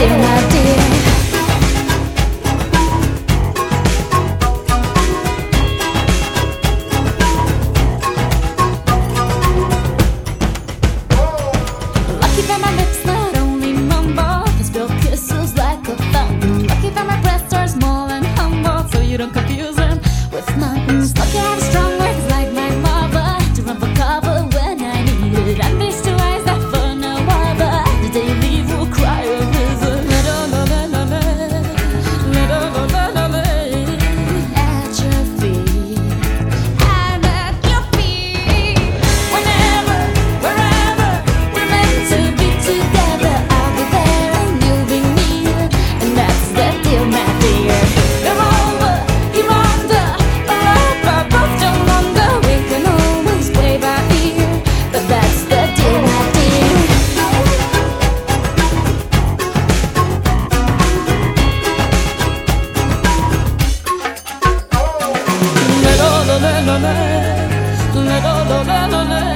dear, my dear. Lucky that my lips not only mumble, can spill kisses like a fountain. Lucky that my breasts are small and humble, so you don't confuse them with mountains. Lucky I have strong legs like my mother, to run for cover when I need it. And these two eyes that for no other, the day you leave will cry a river. At your feet, I'm at your feet. Whenever, wherever we're meant to be together, I'll be there and you'll be near, and that's the deal, my dear. You're over, you're under, a rope I both don't wonder. We can always play by ear, but that's the deal, my dear. La la la la la la, la la la la la la.